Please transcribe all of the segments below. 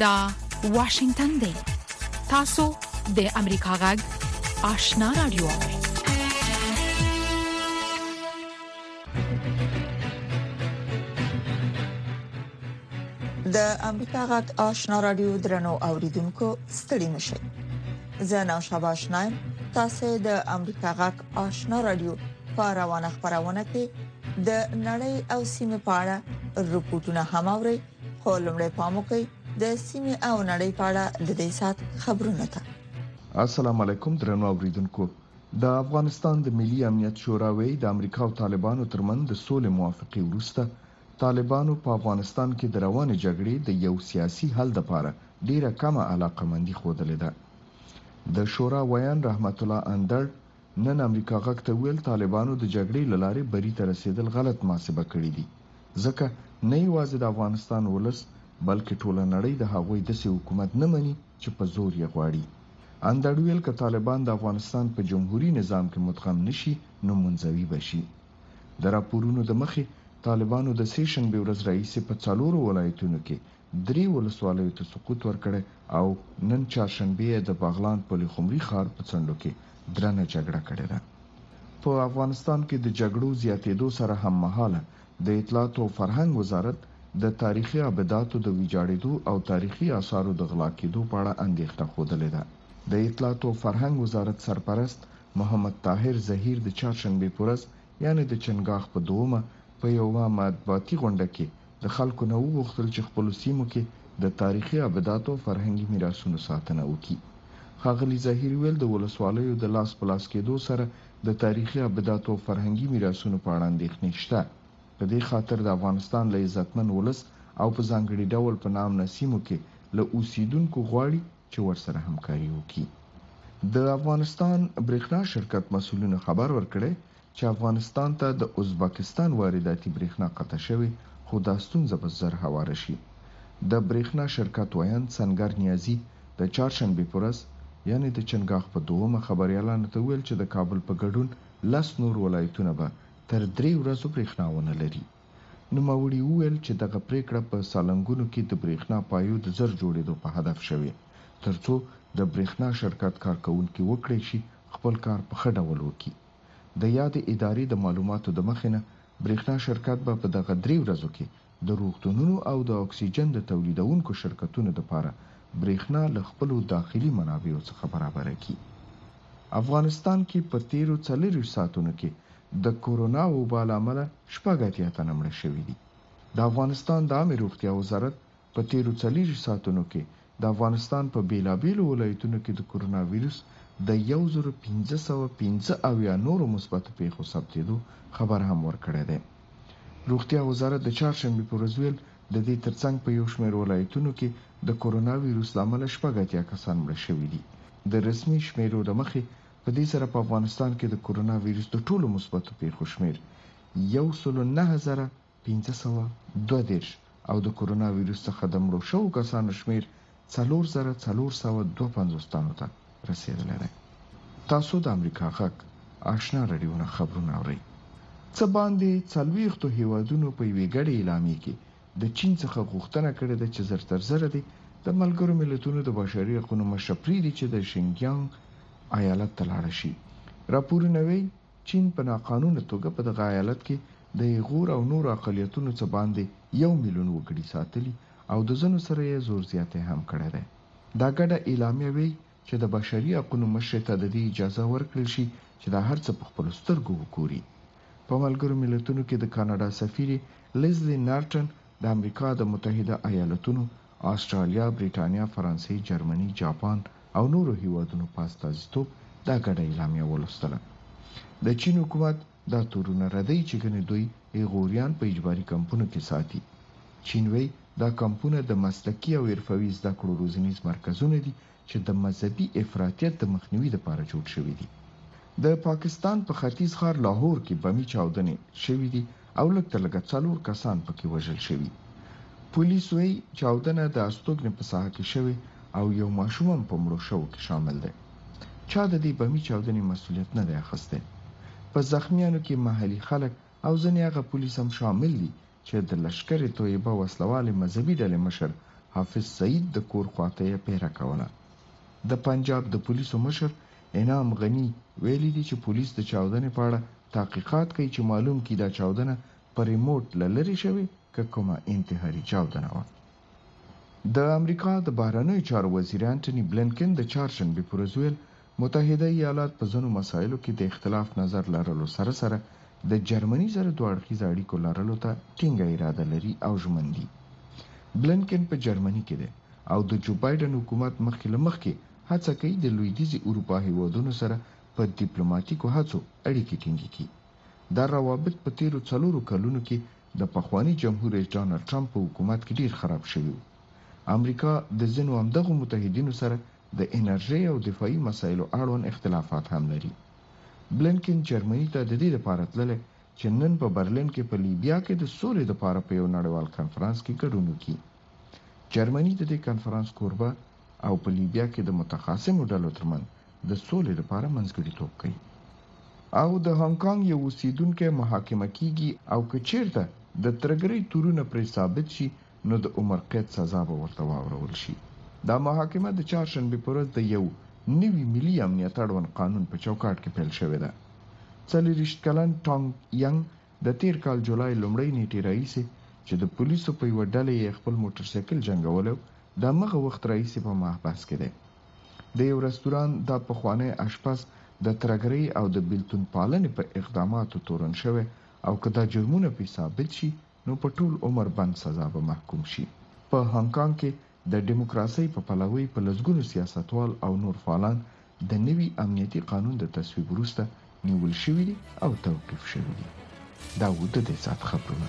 دا واشنگتن دی. تاسو د امریکا غږ آشنا رادیو. د امریکا غږ آشنا رادیو درنو اوریدونکو ستړي مشئ. زه نو شاباش نایم. تاسو د امریکا غږ آشنا رادیو په روانه خبرونه کې د نړۍ او سیمه په اړه رپورټونه هم اورئ. خو لمړی پام وکړئ د سیمه او نړۍ په اړه د دې سات خبرونه ته. السلام علیکم درنو اوریدونکو. د افغانستان د ملي امنیت شورا د امریکا او طالبانو ترمنځ د سولې موافقه وروسته طالبانو په افغانستان کې د روانې جګړې د یو سیاسي حل لپاره ډیره کمه علاقمندي ښودلې ده. د شورا ویان رحمت الله اندر نن امریکا غږ ته ویل طالبانو د جګړې لارې بری ته رسیدل غلط محاسبه کړې دي، ځکه نه یوازې د افغانستان ولس بلکې ټوله نړۍ د هغوی داسې حکومت نه مني چې په زور یې غواړي. اندر ویل که طالبان د افغانستان په جمهوریت نظام کې مدغم نشي نو منزوي بشي. د راپورونو د مخې طالبانو د سیشن به ورځ رئیس په 4 ولایتونو کې 3 ولسوالیو ته سقوط ورکړ او نن چهارشنبه د بغلان په لخمري ښار په څنډو کې درنه جګړه کړې ده. په افغانستان کې د جګړو زیاتېدو سره هم مهاله د اطلاعات او فرهنګ وزارت د تاریخي ابداتو د ویجاړېدو او تاریخي آثارو د غلا کېدو په اړه اندېښنه خوده ده. د اطلاعات او فرهنګ وزارت سرپرست محمد طاهر زهیر د چهارشنبه په ورځ یعنی د چنګاښ په 2 په یو مطبوعاتي غونډه کې د خلکو نه وغوښتل چې خپل سیمو کې د تاریخي ابداتو او فرهنګي میراثونو ساتنه وکړي. ښاغلي زهیر ویل د ولسوالیو د لاس په لاس کېدو سره د تاریخي ابداتو او فرهنګي میراثونو په اړه اندېښنې شته. په دې خاطر د افغانستان له عزتمن ولس او په ځانګړي ډول په نامه سیمو کې له اوسیدونکو غواړي چې ورسره همکاري وکړي. د افغانستان برېښنا شرکت مسؤلینو خبر ورکړی چې افغانستان ته د ازبکستان وارداتي برېښنا قطع شوی، خو دا ستونزه به ژر هواره شي. د برېښنا شرکت ویاند سنگر نیازي د چهارشنبه په ورځ یعنی د چنګاښ په 2 خبريالانو ته ویل چې د کابل په ګډون 10 نور ولایتونه به تر 3 ورځې برېښنا ونه لري. نوموړي وویل چې دغه پریکړه په سالنګونو کې د برېښنا پایو د زر جوړېدو په هدف شوی، ترڅو د برېښنا شرکت کارکونکي وکړي شي خپل کار په ښه ډول وکړي. د یاد ادارې د معلوماتو د مخینه برېښنا شرکت به په دغه 3 ورځو کې د روغتونونو او د اکسیجن د تولیدونکو شرکتونو لپاره برېښنا له خپل داخلي منابعو څخه برابر کړي. افغانستان کې په 13 ساعتونو کې د کورونا وبا له امله 80 تنه مړه شوي دي. د افغانستان د عامه روغتیا وزارت په 13 ساعتونو کې د افغانستان په بیلابیلو ولایتونو کې د کورونا وایرس د 1515 نورو مثبت پیښو ثبتېدو خبر هم ورکړی دی. روغتیا وزارت د چهارشنبه په ورځ ویل د دې ترڅنګ په یو شمېر ولایتونو کې د کورونا وایرس له امله 80 کسان مړه شوي دي. د رسمي شمیرو له مخې په دې سره په افغانستان کې د کورونا وایرس د ټولو مثبت پیښو شمیر 19522 او د کورونا وایرس څخه د مړو شوو کسانو شمیر 4452 تنو ته رسیدلی دی. تاسو د امریکا غږ آشنا رادیو نه خبرونه اورئ. څه باندې 40 هیوادونو په یوې ګډې اعلامیې کې د چین څخه غوښتنه کړې ده چې زر تر زره دی د ملګرو ملتونو د بشري حقوقو مشر پریږدي چې د شینګیانګ ایالت ته لاړ شي. راپورونه وايي چین په ناقانونه توګه په دغه ایالت کې د غور او نور اقلیتونو څخه باندې 1 میلیون وګړي ساتلي او د ځنو سره یې زور زیاتې هم کړې ده. دا ګډه اعلامیه وايي چې د بشري حقوقو مشر ته د دې اجازه ورکړل شي چې دا هر څه په خپل سترګو وګوري. په ملګرو ملتونو کې د کاناډا سفیر لیزلی نارټن د امریکا د متحده ایالاتونو، استرالیا، بریټانیا، فرانسې، جرمني، جاپان او نورو هیوادونو په استازیتوب دا ګډه اعلامیه ولوستله. د چین حکومت دا تورونه ردی چې ګنې دوی غوریان په اجباري کمپونو کې ساتي. چین وی دا کمپونه د مسلکي او حرفوي زده کړو روزنیز مرکزونه دي چې د مذهبي افراطیت د مخنیوي لپاره جوړ شوي دي. د پاکستان په ختیځ ښار لاهور کې بمي چاودنې شوې دي او لږ تر لږه 4 کسان پکې وژل شوي. پولیس وایي چاودنه د استوګنې په ساحه کې شوې او یو ماشوم هم په مړو شوو کې شامل دی. چا د دې بمي چاودنې مسؤلیت نه دی اخیستی. په زخمیانو کې محلي خلک او ځینې هغه پولیس هم شامل دي چې د لشکر طیبه وسلوالې مذهبي ډلې مشر حافظ سعید د کور خواته پیره کوله. د پنجاب د پولیسو مشر انعام غنی ویلي دي چې پولیس د چاودنې په اړه تحقیقات کوي چې معلوم کړي دا چاودنه پر ریموټ لری شوی که کومه انتحاري چاودنه و. د امریکا د بهرنیو چارو وزیر انټونی بلینکن د چهارشنبه پر ورځ ویل متحده ایالات په ځینو مسایلو کې د اختلاف نظر لرلو سره سره د جرمني سره دوه اړخیزه اړیکو لرلو ته ټینګه اراده لري او ژمن دي. بلینکن په جرمني کې دی او د جو بایدن حکومت مخکې هڅه کوي د لویدیځي اروپا هیوادونو سره په ډیپلوماټیکو هڅو اړیکې ټینګې کړي. دا روابط په تیرو 4 کلونو کې د پخوانی جمهور رئیس ډانلډ ټرمپ په حکومت کې ډیر خراب شوی. امریکا د ځینو همدغه متحدینو سره د انرژي او دفاعي مسایلو اړوند اختلافات هم لري. بلینکن جرمني ته د دې لپاره تللی چې نن په برلین کې په لیبیا کې د سولې لپاره په یو نړیوال کنفرانس کې ګډون وکړي. جرمني د دې کنفرانس کوربه او په لیبیا کې د متخاصمو ډلو ترمنځ د سولې لپاره منځګړیتوب کوي. او د هانګ کانګ یو اوسیدونکو محاکمه کیږي او که چیرته د ترګری تورونه پر ثابت شي نو د عمر قید سزا به ورته واورول شي. دا محاکمه د چهارشنبه پر ورځ د یو نوي ملي امنیت اړوند قانون په چوکاټ کې پیل شوې ده. 40 کلن ټانګ ینګ د تیر کال جولای لومړۍ نیټې راهیسې چې د پولیسو په یو ډلې خپل موټرسایکل جنګولو د مغه وخت راهیسې په محبس کې دی. د یو رستوران د پخوانی اشپز د ترګری او د بیلتون پالنې په اقداماتو تورن شوی او که دا جرمونه په ثابت شي نو په ټول عمر بند سزا به محکوم شي. په هانګ کانګ کې د دیموکراسي په پلوي په لږونو سیاستوال او نور فعالان د نوي امنیتي قانون د تصویب وروسته نیول شوی دي او توقيف شوی دي. دا و د دې سات خبرونه.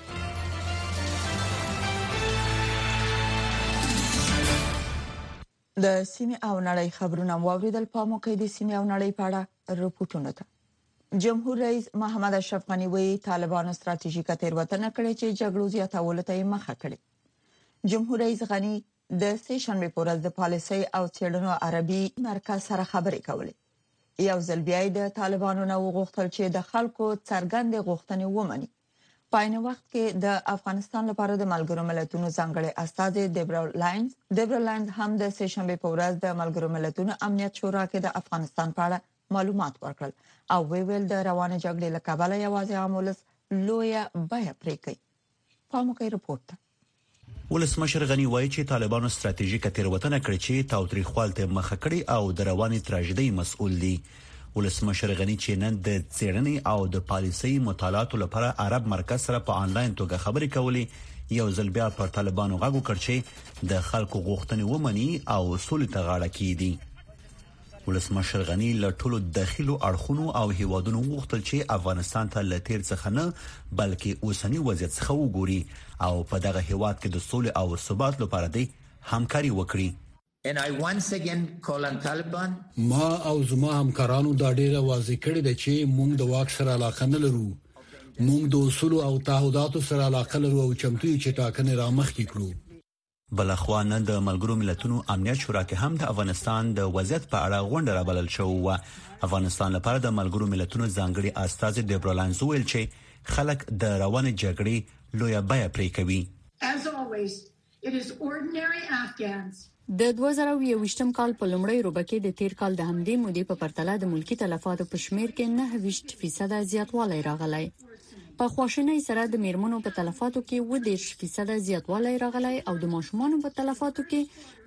د سیمې او نړۍ خبرونه واوریدل. په موقع د سیمې او نړۍ په اړه رپورټونه ده. جمهور رئیس محمد اشرف غنی وی طالبانو ستراتیژیکه تیروتنه کړې چې جګړو زیاتولو ته مخه کړې. جمهور رئیس غنی د سه شنبه په ورځ د پالیسي او څېړنو عربي مرکز سره خبرې کولې. یو ځل بیا د طالبانو نو غوښتل چې د خلکو څرګند غوښتنې ومني. په عین وخت کې د افغانستان لپاره د ملګرو ملتونو ځانګړي استاد دیبرا لاینز هم د سه شنبه په ورځ د ملګرو ملتونو امنیت شورا کې د افغانستان په اړه معلومات ورکړل او ویل د روانه جګړې له کبله یوازې عامولس لویه بیه پرې کوي. په موقع رپورت ولسمشر غنی وایي چې طالبانو ستراتیژیکه تیروتنه کړې چې تاوتریخوالته مخه کړې او د رواني تراژیدي مسؤل دي. ولسمشر غنی چې نن د څېړنې او د پالیسي مطالعاتو لپاره عرب مرکز سره په انلاین توګه خبرې کولې یو ځل بیا پر طالبانو غږ وکړ چې د خلکو غوښتنې ومني او سولې ته غاړه کیدي. ولسمشر غنی له ټولو داخلو اړخونو او هیوادونو غوښتل چې افغانستان ته له تیر څخه نه بلکې اوسنی وضعیت څخه وګوري او په دغه هیواد کې د سولې او ثبات لپاره د همکاري وکړي. And I once again call on Taliban. ما او زما همکارانو دا ډیره واضح کړی دی چې موږ د واک سره علاقه نه لرو. موږ د اصول او تعهداتو سره علاقه لرو او چمتو یو چې ټاکنې رامخکې کړو. بلخوا نن د ملګرو ملتونو امنیت شورا کې هم د افغانستان د وضعیت په اړه غونډه رابلل شو و. افغانستان لپاره د ملګرو ملتونو ځانګړي استاد دیبرا لاینز ویل چې خلک د روانه جګړې لویه بیه پرې کوي. As always, it is ordinary Afghans. د 2021م کال په لومړۍ روبه کې د تیر کال د همدې مودې په پرتله د ملکی تلفاتو په شمیر کې 9% زیاتوالی راغلی. په خواشینۍ سره د میرمنو په تلفاتو کې 10% زیاتوالی راغلی او د ماشومانو په تلفاتو کې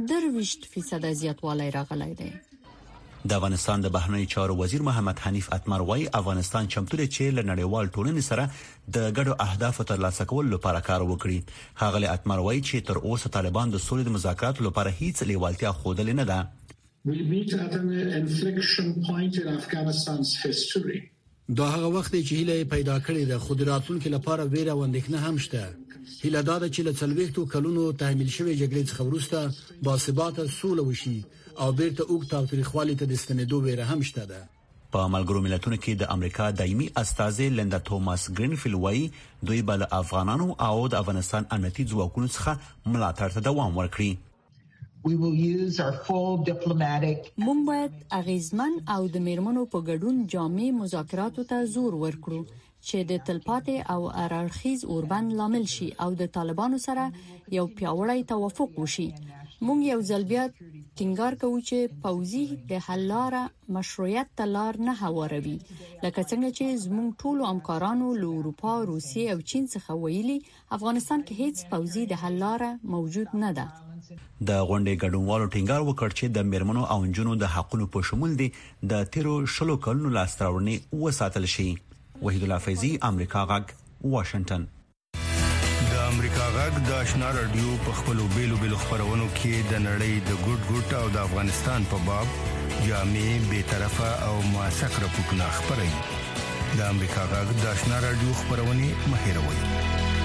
30% زیاتوالی راغلی دی. د افغانستان د بهرنی چارو وزیر محمد حنیف اتمر وايي افغانستان چمتو دی چې له نړیوال ټولنې سره د ګډو اهدافو ترلاسه کولو لپاره کار وکړي. هغه اتمر وايي چې تر اوسه طالبان د سولې د مذاکراتو لپاره هیڅ لیوالتیا ښودلې نه ده. دا هغه وخت چې هیله پیدا کړې ده خو د راتلونکو لپاره ویره او اندېښنه هم شته. هیله دا ده چې له 40 کلونو تحمیل شوی جګړې څخه وروسته باثباته سوله وشي او بیرته اوږد تاوتریخوالي ته د ستنېدو ویره هم شته ده. په ملګرو ملتونو کې د امریکا دایمي استازه لیندا توماس گرینفیلد وايي دوی بل افغانانو او د افغانستان امنیتي ځواکونو څخه ملاتړ ته دوام ورکړي. We will use our full diplomatic. موږ باید اغیزمن او د میرمنو په ګډون جامع مذاکراتو ته زور ورکړو چې د تلپاتې او ارارخیز اوربند لامل شي او د طالبانو سره یو پیاوړی توافق وشي. موږ یو ځل بیا ټینګار کوو چې پوځي د حل لاره مشروعیت ته لار نه هواروي، لکه څنګه چې زموږ ټولو همکارانو له اروپا، روسیې او چین څخه ویلي افغانستان کې هیڅ پوځي د حل لاره موجود نه ده. د غونډې ګډونوالو ټینګار وکړ چې د میرمنو او نجونو د حقونو په شمول دي د تیرو شلو کلونو لاستراوړنې وساتل شي. وحید الله فیضی، امریکا غږ، واشنگټن. د امریکا غږ د آشنا رادیو په خپلو بیلو خبرونو کې د نړۍ د ګډ او د افغانستان په باب جامع، بے طرفه او موثق راپورټونه خبري. د امریکا غږ د آشنا رادیو خبرونه مهیروي.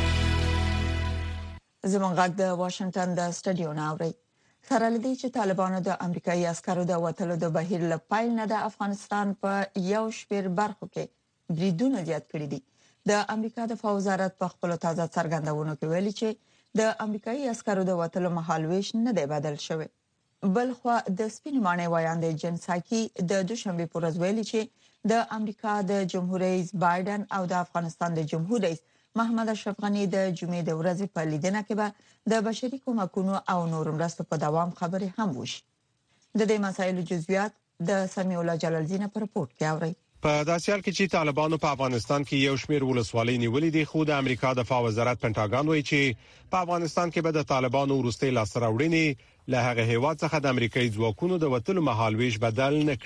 زمونږ غږ د واشنگټن د سټډیو ناوړي. سره لدی چې طالبانو د امریکایي عسکرو د وټلو د بهیر لپاره نه د افغانستان په یو شمېر برخو کې بریدونه زیات کړي دي. د امریکا د دفاع وزارت په خپل تازه څرګندونو کې ویلي چې د امریکایي عسکرو د وټلو مهالويش نه دی بدل شوی. بل خو د سپین مانې وایاندې جنساکي د دوشنبه پر ورځ ویلي چې د امریکا د جمهور رئیس بایدن او د افغانستان د جمهور رئیس محمد اشرف غنی د جمعې د ورځې په لیدنه کې به د بشري کومکونو او نور مرستو په دوام خبرې هم وشي. د دې مسایلو جزئیات د سمیع الله جلالزی په رپورت کې اوري. په داسې حال کې چې طالبانو په افغانستان کې یو شمېر ولسوالۍ نیولې دي، خو د امریکا د دفاع وزارت پینټاګان وایي چې په افغانستان کې به د طالبانو وروستي لاسراوړنې له هغه هیواد څخه د امریکایي ځواکونو د وټلو مهالويش بدل نه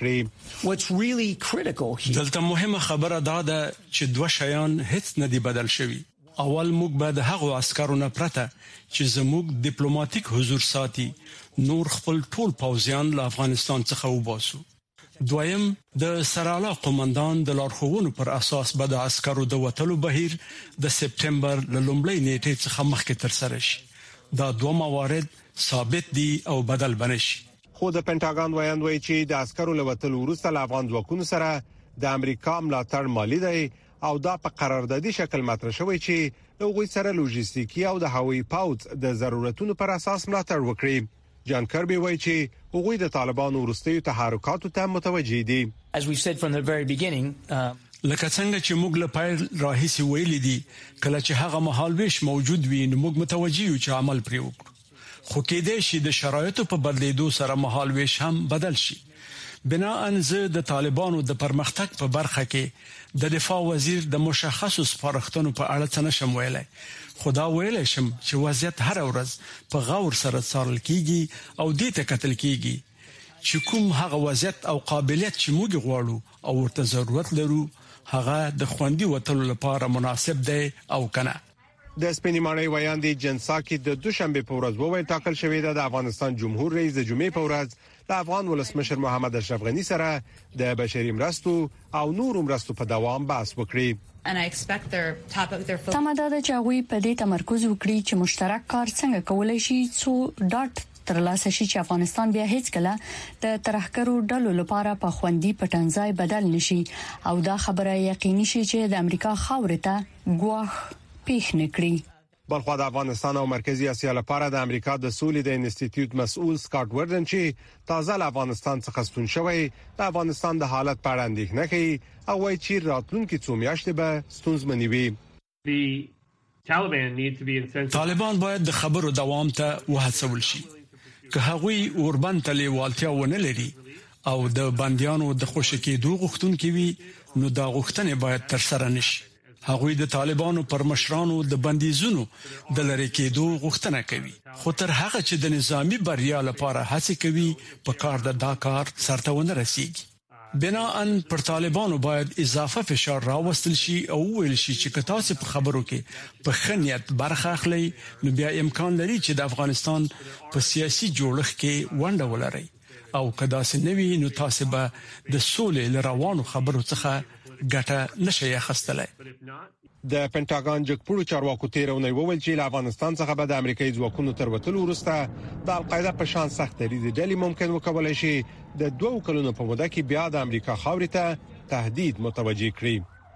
کړي. دلته مهمه خبره دا ده چې دوه شیان هیڅ نه دي بدل شوي. اول موږ به د هغو عسکرو نه پرته چې زموږ ډیپلوماټیک حضور ساتي نور خپل ټول پوځیان له افغانستان څخه وباسو. دویم د سرالا قومندان د لارښوونو پر اساس به د عسکرو د وټلو بهیر د سپټمبر ل لومړۍ نیټې څخه مخکې تر سره شي. دا دوه موارد ثابت دي او بدل بنشي. خو د پینټاګان وایي چې د عسکرو له وټلو وروسته له افغان ځواکونو سره د امریکا ملاتړ مالی دی او دا په قراردادي شکل مطرح شوی چې هغوی سره لوجستیکي او د هوایي پاوڅ د ضرورتونو پر اساس ملاتړ وکړي. جان کربي وایي چې هغوی د طالبانو وروستي تحرکاتو ته متوجي دي. لکه څنګه چې موږ له پیل راهیسې ویلي دي کله چې هغه مهالويش موجود وي نو موږ متوجي یو چې عمل پرې وکړو. خو کېدې شي د شرایطو په بدلیدو سره مهالويش هم بدل شي. بناءً زه د طالبانو د پرمختګ په برخه کې د دفاع وزیر د مشخصو سپارښتنو په اړه څه نشم ویلای. خدا ویلای شم چې وضعیت هر ورځ په غور سره څارل کیږي او دې ته کتل کیږي چې کوم هغه وضعیت او قابلیت چې موږ غواړو او ورته ضرورت لرو هغه د خوندي وټلو لپاره مناسب دی او کنه. د سپینې مانې وایاندې جنساکي د دوشنبه په ورځ وویل ټاکل شوی د افغانستان جمهور رئیس د جمعې په ورځ د افغان ولسمشر محمد اشرف غنی سره د بشري مرستو او نور مرستو په دوام بحث وکړي. تماده چې هغه په دې تمرکز وکړي چې مشترک کار څنګه کولای شي څو ډاټ ترلاسه شي چې افغانستان بیا هیڅ کله د ترهګرو ډلو لپاره په خوندي پټنځای بدل نشي او دا خبره یقیني شي چې د امریکا خاورې ته ګواښ پیښ نکړي. بلخو د افغانستان او مرکزی اسیا لپاره د امریکا د سولې د انسټیټیوټ مسؤل سکاټ وردن چې تازه له افغانستان څخه ستون شوی د افغانستان د حالت په اړه اندېښنه کوي او وايي چې راتلونکي څو میاشتې به ستونزمنې وي. طالبان باید د خبرو دوام ته وهڅول شي. که هغوی اوربند ته لیوالتیا ونه لري او د بنديانو د خوشی کېدو غوښتونکي وي نو دا غوښتنې باید تر سره نشي. هغوی د طالبانو پر مشرانو د بندیزونو د لری کېدو غوښتنه کوي خو تر هغه چې د نظامی بریا لپاره هڅه کوي په کار د کار سرته ونه رسیږي. بناءً پر طالبانو باید اضافه فشار راوستل شي او ویل شي چې تاسو په خبرو کې په خنیت برخه اخلي نو بیا امکان لري چې د افغانستان په سیاسي جوړښت کې ونډه ولري او کدا سنوي نو تاسو به د سولې لروانو خبرو څخه ګټه نشي اخیستلای. د پینټاګان جګپوړو چارواکو تیرونه وویل چې له افغانستان څخه به د امریکایي ځواکونو تر وټلو وروسته د القاعده په شان سخت دریځ ډلې ممکن وکولای شي د 2 کلونو په موده کې بیا د امریکا خاورې ته تهدید متوجي کړي.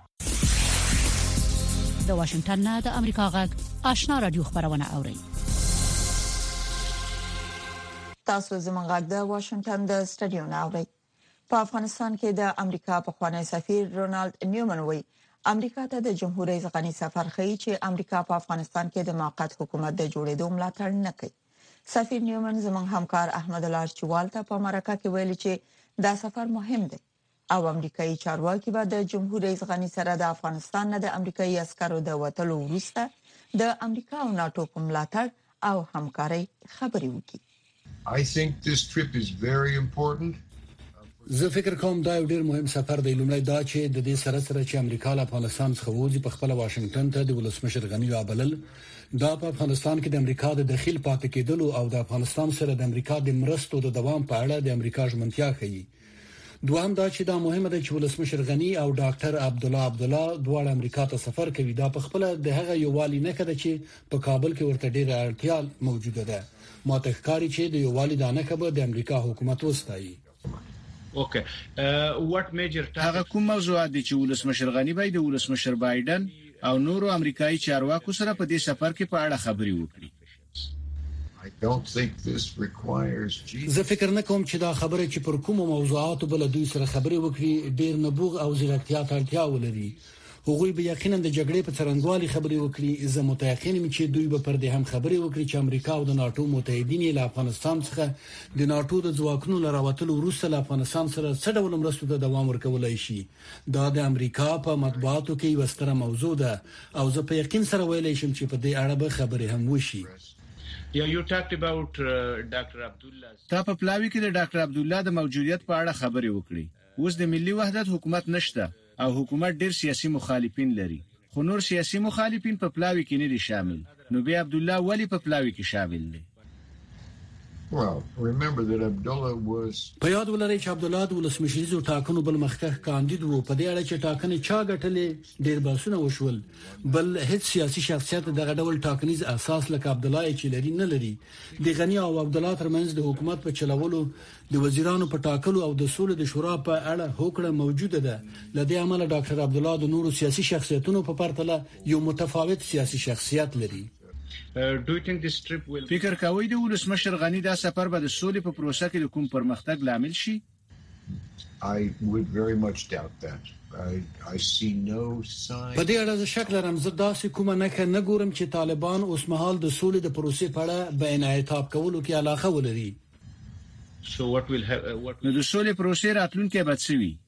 د واشنگټن نه د امریکا غږ آشنا رادیو خبرونه اوري. تاسو زموږ غږ د واشنگټن د سټډیو نه اورئ. په افغانستان کې د امریکا پخوانی سفیر رونالد نیومن وایي امریکا ته د جمهور رئیس غنی سفر ښیي چې امریکا په افغانستان کې د موقت حکومت د جوړېدو ملاتړ نه کوي. سفیر نیومن زموږ همکار احمد الله چوال ته په مرکه کې ویلي چې دا سفر مهم دی او امریکایي چارواکي به د جمهور رئیس غنی سره د افغانستان نه د امریکایي عسکرو د وټلو وروسته د امریکا او ناتو په ملاتړ او همکاري خبرې وکړي. I think this trip is very important. زه فکر کوم دا یو ډیر مهم سفر دی. لومړی دا چې د دې سره چې امریکا له افغانستان څخه وځي په خپل واشنگټن ته د ولسمشر غنی رابلل دا په افغانستان کې د امریکا د داخل پاتې کېدلو او د افغانستان سره د امریکا د مرستو د دوام په اړه د امریکا ژمنتیا ښيي. دوهم دا چې دا مهمه ده چې ولسمشر غنی او ډاکټر عبدالله دواړه امریکا ته سفر کوي. دا په خپل د هغه یووالي نه کده چې په کابل کې ورته ډیره اړتیا موجوده ده. ماته ښکاري چې د یووالي د نه کبه د امریکا حکومت وستایي. هغه کوم موضوعات دي چې ولسمشر غنی باید د ولسمشر بایدن او نورو امریکایي چارواکو سره په دې سفر کې په اړه خبرې وکړي؟ زه فکر نه کوم چې دا خبره چې پر کومو موضوعاتو بل دوی سره خبرې وکړي ډیر نبوغ او ځیرکتیا ته اړتیا ولري. هغوی به یقینا د جګړې په څرنګوالي خبرې وکړي. زه متأکد یم چې دوی به پر دې هم خبرې وکړي چې امریکا او د ناتو متحدین له افغانستان څخه د ناتو د ځواکونو لراوتلو وروسته له افغانستان سره څه ډول مرستو ته دوام ورکولای شي. دا د امریکا په مطبوعاتو کې یو ستره موضوع ده او زه په یقین سره ویلای شم چې په دې اړه به خبرې هم وشي. تا په پلاوی کې د ډاکټر عبدالله د موجودیت په اړه خبرې وکړي. اوس د ملي وحدت حکومت نشته او حکومت ډیر سیاسي مخالفین لري. خو نور سیاسي مخالفین په پلاوی کې نه دي شامل. نو بیا عبدالله ولی په پلاوی کې شامل دی؟ په یاد ولرئ چې عبدالله د ولسمشریزو ټاکنو بل مخکښ کاندید وو. په دې اړه چې ټاکنې چا ګټلې ډیر بحثونه وشول. بل هیڅ سیاسي شخصیت دغه ډول ټاکنیز اساس لکه عبدالله چې لري نه لري. د غنی او عبدالله ترمنځ د حکومت په چلولو د وزیرانو په ټاکلو او د سولې د شورا په اړه هوکړه موجوده ده. لدې عمله ډاکټر عبدالله د نورو سیاسي شخصیتونو په پرتله یو متفاوت سیاسي شخصیت لري. فکر کوئ د ولسمشر غنی دا سفر به د سولې په پروسه کې د کوم پرمختګ لامل شي؟ په دې اړه زه شک لرم. زه داسې کومه نه ګورم چې طالبان اوس مهال د سولې د پروسې په اړه به انعطاف کولو کې علاقه ولري. نو د سولې پروسې راتلونکي به څه وي؟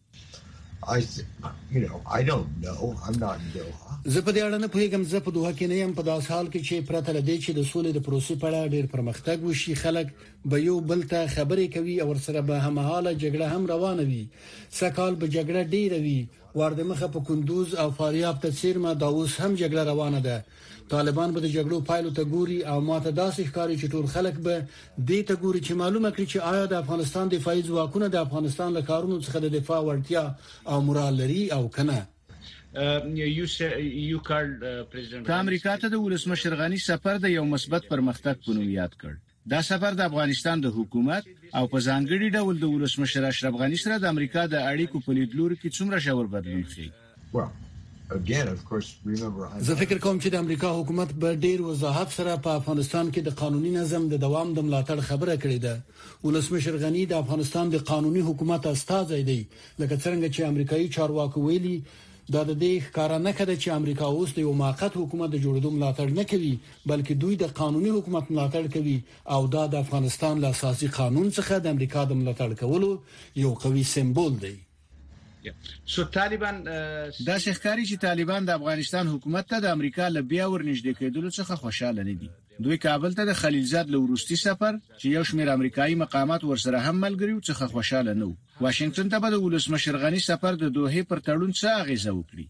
I don't know. I'm not in Doha. زه په دې اړه نه پوهیږم. زه په دوحه کې نه یم. په داس حال کې چې پرته لدې چې د سولې د پروسې په اړه ډېر پرمختګ وشي خلک به یو بل ته خبرې کوي او ورسره به همحاله جګړه هم روانه وي. سکهال به جګړه ډېره وي. واردمخه په کندوز او فاریاب ته سیرمه دا اوس هم جګړه روانه ده. طالبان به د جګړو پایلو ته ګوري او ماته داسې ښکاري چې ټول خلک به دې ته ګوري چې معلومه کړي چې آیا د افغانستان دفاعي ځواکونه د افغانستان له کارونو څخه د دفاع وړتیا او مورال لري او کنه. په امریکا ته د ولسمشر غنی سفر د یو مثبت پرمختګ په نوم یاد کړ. دا سفر د افغانستان د حکومت او په ځانګړي ډول د ولسمشر اشرف غنی سره د امریکا د اړیکو په لیدلوري کې څومره ژور بدلون ښیي. زه فکر کوم چې د امریکا حکومت به ډیر وضاحت سره په افغانستان کې د قانوني نظم د دوام د ملاتړ خبره کړې ده. ولسمشر غنی د افغانستان د قانوني حکومت استازی دی. لکه څنګه چې امریکایي چارواکو ویلي دا د دې ښکارا نه کړي چې امریکا اوس د یو موقت حکومت د جوړېدو ملاتړ نه کوي بلکې دوی د قانوني حکومت ملاتړ کوي او دا د افغانستان له اساسي قانون څخه د امریکا د ملاتړ کولو یو قوي سمبول دی. دا ښکاري چې طالبان د افغانستان حکومت ته د امریکا له بیا ورنږدې کېدلو څخه خوشاله نه دي. دوی کابل ته د خلیلزاد له وروستي سفر چې یو شمېر امریکایي مقامات ورسره هم ملګري څخه خوشاله نه وو. واشنگټن ته به د ولسمشر غنی سفر د دوحې پر تړون څه اغیزه وکړي؟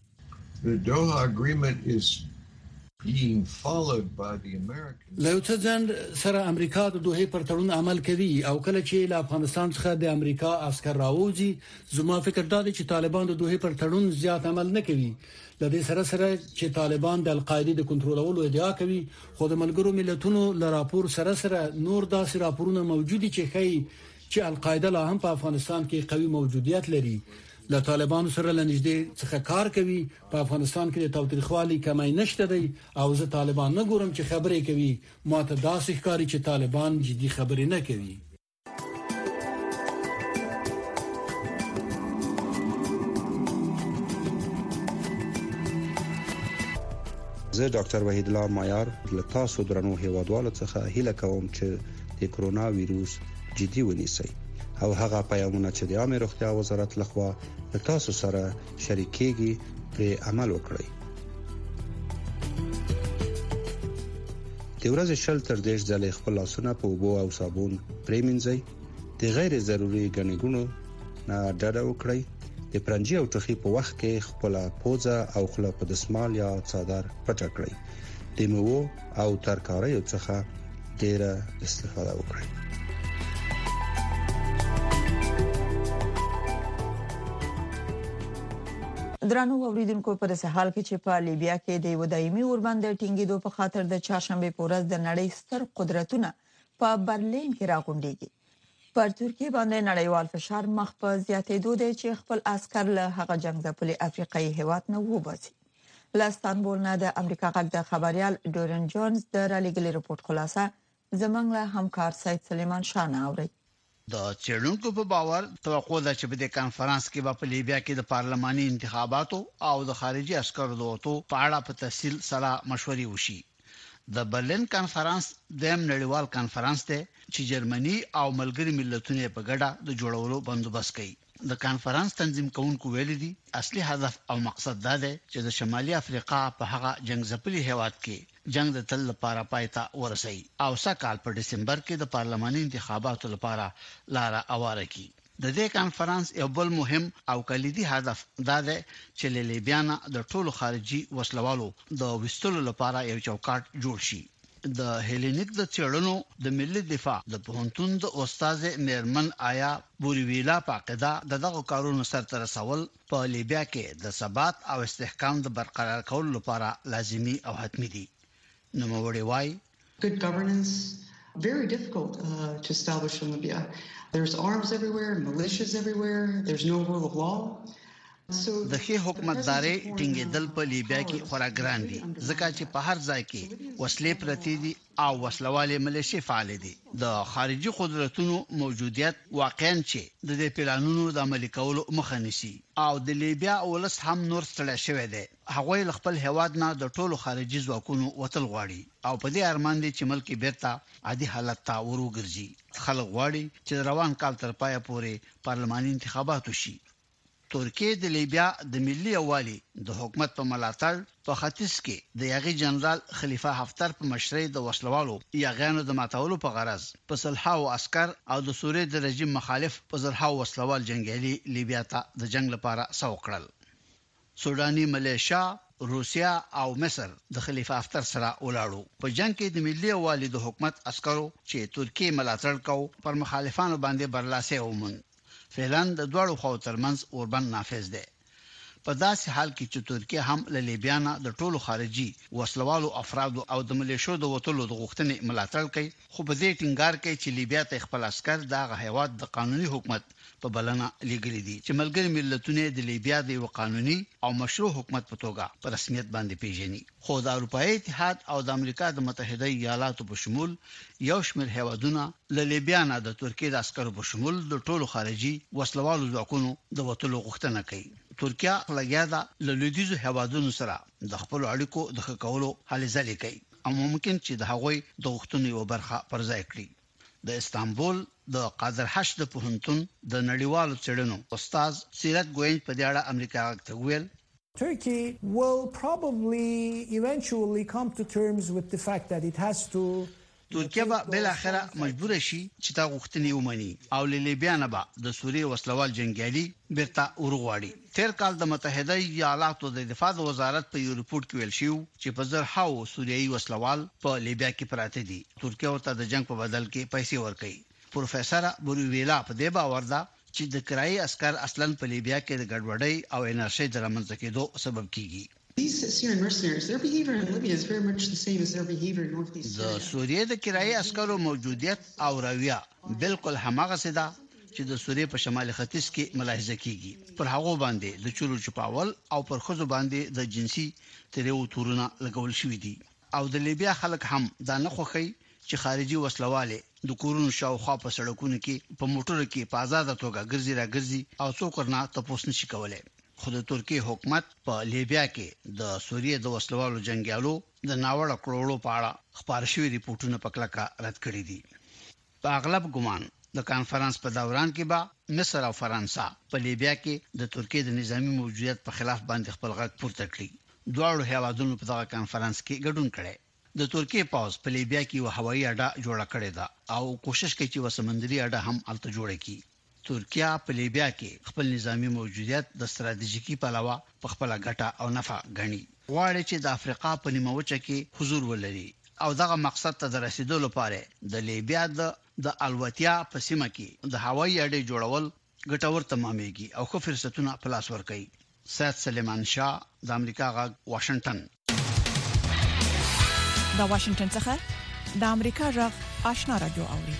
له یو څه ځند سره امریکا د دوحې پر تړون عمل کوي او کله چې له افغانستان څخه د امریکا عسكر راوځي زما فکر دا دی چې طالبان د دوحې پر تړون زیات عمل نه کوي. د دې سره چې طالبان د القاعده د کنټرولولو ادعا کوي خو د ملګرو ملتونو له راپور سره نور داسې راپورونه موجود دي چې ښیي چې القاعده لا هم په افغانستان کې قوي موجودیت لري. له طالبانو سره لنږدې څخه کار کوي. په افغانستان کې د تاوتریخوالي کمی نشته دی او زه طالبان نه ګورم چې خبرې کوي. ماته داسې ښکاري چې طالبان جدي خبرې نه کوي. زه ډاکټر وحید الله مایار له تاسو درنو هیوادوالو څخه هیله کوم چې د کرونا وایروس جدي ونیسئ او هغه پیغامونه چې د عامه روغتیا وزارت لخوا د تاسو سره شریکېږي پر عمل وکړئ. د ورځې شل تر 10 ځله خپل لاسونه په اوبو او صابون پریمنځئ. د غیر ضروري غنیګونو نه ډډه وکړئ. د پرنجي او ټخي په وخت کې خپل پوزه او خله په دسمال یا څادر پټ کړئ. د میوو او ترکاریو څخه ډیره استفاده وکړئ. درنو اوریدونکو په داسې حال کې چې په لیبیا کې د یو دایمي اوربند ټینګېدو په خاطر د چهارشنبه په ورځ د نړۍ ستر قدرتونه په برلین کې راغونډيږي. پر ترکیه باندې نړیوال فشار مخ په زیاتېدو دی چې خپل عسكر له هغه جنگ ځپلي افریقایي هیواد نه وباسي. له استانبول نه د امریکا غږ د خبريال ډورن جونز د رالېګلي رپورت خلاصه زمنګ له همکار سید سلیمان شاه نه اوري. د چیرونکو په باور توقع ده چې په دې کانفرنس کې په لیبیا کې د پارلماني انتخاباتو او د خارجي عسکرو د وټو په اړه په تفصیل سره مشورې وشي. د برلین کانفرنس د نړیوال کانفرنس ته چې جرمني او ملګری ملتونه په ګډه د جوړولو بندوبست کوي. د کانفرنس تنظیم کوونکو ویلي دي اصلي هدف او مقصد دا دی چې د شمالي افریقا په هغه جنگ ځپلي هیواد کې جنگ د تل لپاره پایته ورسي او سکهال په دسمبر کې د پارلماني انتخاباتو لپاره لار اواره کړي. د دې کانفرنس یو بل مهم او کلیدي هدف دا دی چې لیبیا نه د ټولو خارجي وسلوالو د وستلو لپاره یو چوکاټ جوړ شي. د هیلینیک د چړنو د ملي دفاع د پوهنتون د استاد میرمن آیا بوریویلا پاکدا دغه کارونو سره رسول په لیبیا کې د ثبات او استحکام د برقرار کولو لپاره لازمي او حتمي دي. نو موړي وای good governance very difficult to establish in Libya. There's arms everywhere, militias everywhere, there's no rule of law. د ښه حکومتداري ټینګېدل په لیبیا کې خورا ګران دي ځکه چې په هر ځای کې وسلې پرتې دي او وسلوالې ملیشي فعال دي. د خارجي قدرتونو موجودیت واقعاً چې د دې پلانونو د عملي کولو مخه نیسي او د لیبیا ولس هم نور ستړي شوی دی. هغوی خپل هواد نه د ټولو خارجي ځواکونو وتل غواړي او په دې ارمان دي چې ملک بیرته عادي حالت ته وروګرځي. خلک غواړي چې روان کال تر پایه پورې پارلماني انتخابات وشي. ترکیه د لیبیا د ملي یووالي د حکومت په ملاتړ په ختیځ کې د یاغي جنرال خلیفہ حفتر په مشرۍ د وسلوالو یاغانو د ماتولو په غرض په صلحاو عسكر او د سوریې د رژیم مخالف په زرهاو وسلوال جنگیالي لیبیا ته د جنگ لپاره سو کړل. سوداني ملیشیا روسیا او مصر د خلیفہ حفتر سره ولاړو په جنگ کې د ملي یووالي د حکومت عسکرو چې ترکیه ملاتړ کو پر مخالفانو باندې برلاسه ومن. فعلا د دوړو خو ترمنځ اوربند نافذ دی. په داسې حال کې چې ترکیه هم له لیبیا نه د ټولو خارجي وسلوالو افرادو او د ملیشو د وټولو د غوښتنې ملاتړ کوي خو په دې ټینګار کوي چې لیبیا ته خپل عسكر د هیواد د قانوني حکومت په بلنه لګري دي چې ملګری ملتونه د لیبیا د یو قانوني او مشروع حکومت په توګه په رسمیت باندې پیژني. خو د اروپאי اتحاد او د امریکا د متحده ایالاتو په شمول یو شمېر هیوادونه له لیبیا نه د ترکیه د عسکرو په شمول د ټولو خارجي وسلوالو ځواکونو د وټولو غوښتنه کوي. ترکیه لګیا ده له لویدیزو هیوادونو سره د خپل اړیکو د ښه کولو هلې ځلې کوي او ممکن چې د هغوی د غوښتنو یو برخه پر ځای کړي. د استانبول د قادر حشد پوهنتون د نړیوالو څېړنو استاد سیرت ګوینج په دې اړه امریکا ته ویل Turkey will probably eventually come to terms with the fact that it has to ترکیه به بل اخره مجبور شي چې تا غوښتنې ومني او لیبیا نه به د سوریې وسلوال جنگیالي بیرته ورغواړي. تیر کال د متحده ایالاتو د دفاع وزارت په یو رپورت کې ویل شو چې په زرهاو سوریایي وسلوال په لیبیا کې پراته دي. ترکیه ورته د جنگ په بدل کې پیسې ورکړي. پروفیسور بوریویلا په دې باور ده چې د کرایي عسكر اصلاً په لیبیا کې د ګډوډۍ او انرژي د رامنځته کېدو سبب کیږي. These Syrian mercenaries, their behavior in Libya is very much the same as their behavior in northeast Syria. د سوریې د کرایي عسکرو موجودیت او رویه بالکل هماغه سده چې د سوریې په شمالي ختیځ کې ملاحظه کیږي. پر هغه باندې د چورو چپاول او پر خزو باندې د جنسي تریو تورونه لګول شوې دي او د لیبیا خلک هم دا نه خوخي چې خارجي وسلواله د کورونو شاوخوا په سړکونو کې په موټرو کې په آزاد توګه ګرځي راګرځي او څوک نه تاسو نشي کولای. خو د ترکیه حکومت په لیبیا کې د سوریه د وسلوالو جنگیالو د ناوړه کړولو په اړه خبر شوی ریپورتونه په کلکه رد کړی دي. په اغلب ګمان د کانفرنس په دوران کې به مصر او فرانسه په لیبیا کې د ترکیه د نظامی موجودیت په خلاف باندې خپل غږ پورته کړی. دواړو هیوادونو په دغه کانفرنس کې ګډون کړي. د ترکیه پاوز په لیبیا کې یو هوایي اډه جوړه کړې ده او کوشش کوي چې وسمندري اډه هم الته جوړه کړي. ترکیه په لیبیا کې خپل نظامی موجودیت د ستراتیژیکي پلوه په خپل ګټه او نفع غني. غواړي چې د افریقا په نیمه وچه کې حضور ولري او دغه مقصد ته د رسیدو لپاره د لیبیا د الوتیا په سیمه کې د هوایي اډې جوړول ګټور تمامېږي او خو فرصتونه په لاس ورکړي. سید سلیمان شاه د امریکا غږ واشنگټن. د واشنگټن څخه د امریکا غږ آشنا رادیو اوري.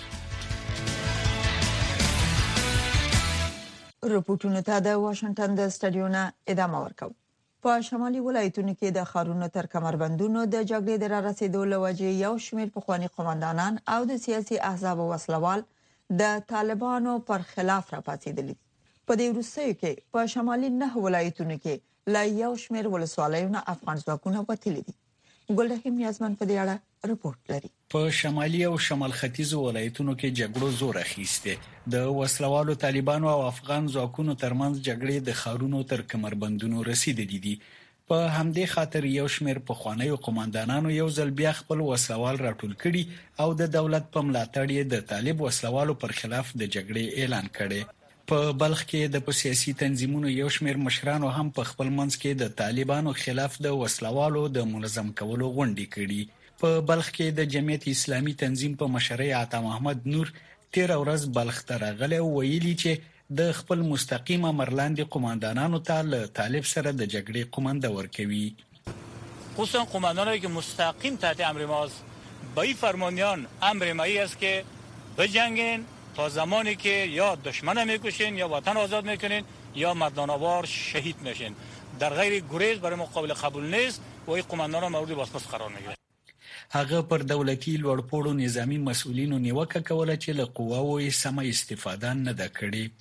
رپورټونه ته د واشنگټن د سټډیو نه ادامه ورکوي. په شمالي ولایتونو کې د خارونو تر کمربندونو د جګړې د را رسیدو لوجې یو شمېر پخوانی قوماندانان او د سیاسي احزاب وسلوال د طالبانو پر خلاف راپاتېدلي. په دې وروستیو کې په شمالي 9 ولایتونو کې لا یو شمېر ولسوالیونه افغان ځواکونه وتلي دي. ګلرحیم یاسمن په دې اړه رپورټ لري. په شمالي او شمال ختیځ ولایتونو کې جګړو زور اخیسته. د وسلوالو طالبانو او افغان ځواکونو ترمنځ جګړې د خارونو تر کمربندونو رسیدلې دي. په همدې خاطر یو شمېر پخوانیو قوماندانانو یو ځل بیا خپل وسلوال راټول کړي او د دولت په ملاتړ یې د طالب وسلوالو پر خلاف د جګړې اعلان کړي. په بلخ کې د سیاسي تنظیمونو یو شمېر مشرانو هم په خپل منځ کې د طالبانو خلاف د وسلوالو د منظم کولو غونډې کړي. په بلخ کې د جمعیت اسلامي تنظیم په مشرۍ عطا محمد نور 13 ورځ بلخ ته راغلی او ویلي چې د خپل مستقیم امر لاندې قوماندانانو ته له طالب سره د جګړې قومانده ورکوي. خصوصا قوماندانایی که مستقیم تحت امر ماست با این فرمانیان امر مایی است که بجنگین تا زمانی که یا دشمن میکشین یا وطن آزاد میکنین یا مردانوار شهید میشین. در غیر گریز برای ما قابل قبول نیست و این قوماندان مورد بازپرس قرار میگیره. هغه پر دولتي لوړپوړو نظامی مسؤلینو نیوکه کوله چې له قواوو سمه استفاده نه ده کړې.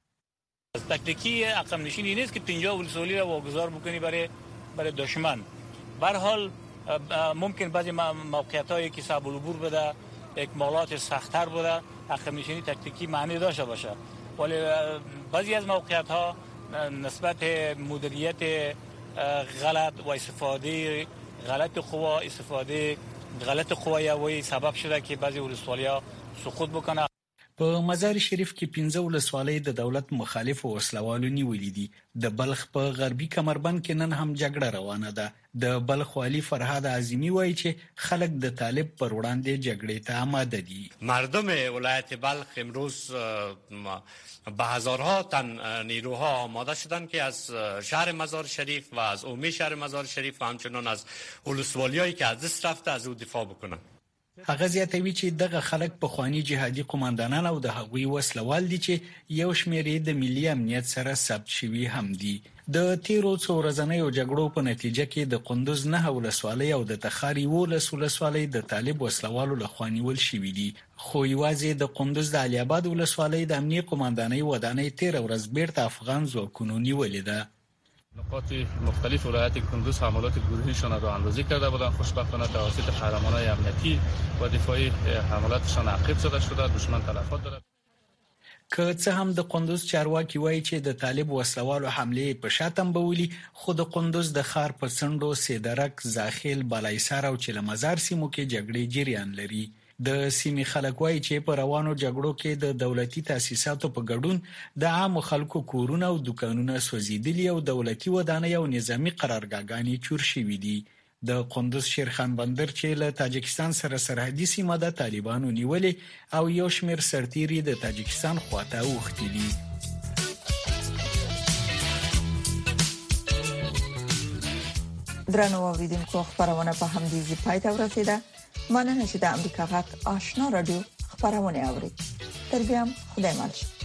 تاکتیکی عقب نشینی نیست که 50 ولسوالی را واگذار بکنی برای دشمن. به هر حال ممکن بعضی موقعیتایی که صعب العبور بده، اکمالات سخت‌تر بوده، عقب نشینی تاکتیکی معنی داشته باشه. ولی بعضی از موقعیت‌ها نسبت مدیریت غلط و استفاده غلط قوا استفاده غلط قوایوي سبب شده که بعضی ولسوالی‌ها سقوط بکنه. په مزار شریف کې 15 ولسوالۍ د دولت مخالف وسلوالو نیولې دي. د بلخ په غربي کمربند کې نن هم جګړه روانه ده. د بلخ والی فرهاد عظیمی وایي چې خلک د طالب پر وړاندې جګړې ته آماده دي. مردم ولایت بلخ امروز به هزارها تن نیروها آماده شدند که از شهر مزار شریف و از عمومی شهر مزار شریف و همچنان از ولسوالیایی که از دست رفته از او دفاع بکنند. هغه زیاتوي چې دغه خلک په خواني جهادي قوماندانان او د هغوی وسلوال دي چې یو شمېر د ملي امنیت سره ثبت شوی هم دي. د تیرو څو ورځنیو جګړو په نتیجه کې د قندوز 9 ولسوالۍ او د تخاری ولسوالۍ د طالب وسلوالو له خوا نیول شوې دي. خو یوازې د قندوز د علي آباد ولسوالۍ د امنیه قوماندانۍ ودانۍ 13 ورځ بیرته افغان ځواکونو نیولې ده. نقاط مختلف ولایت کندوز حملات گروهیشان را اندازی کرده بودند. خوشبختانه توسط قهرمانان امنیتی و دفاعی حملاتشان تعقیب شده. دشمن تلفات دارد. که څه هم د قندوز چارواکي وایي چې د طالب وسلوالو حمله په شاتم بولی، خو د قندوز د ښار په څنډو سیدرک، زاخیل، بالایسار او چلمزار سیمو کې جګړې جریان لري. د سیمې خلک وایي چې په روانو جګړو کې د دولتي تاسیساتو په ګډون د عام خلکو کورونه او دکانونه سوځیدلي او دولتي ودانۍ او نظامی قرارګاګانې چور شوي دي. د قندوز شیرخان بندر چې له تاجکستان سره سرحدي سیمه ده طالبانو نیولې او یو شمېر سرتیري د تاجکستان خواته اوښتي دي. درنو اوریدونکو، خبرونه په همدې ځای پای ته ورسیده. مننه چې د امریکا غږ آشنا رادیو خبرونه اوري. تر بیا خدای مل.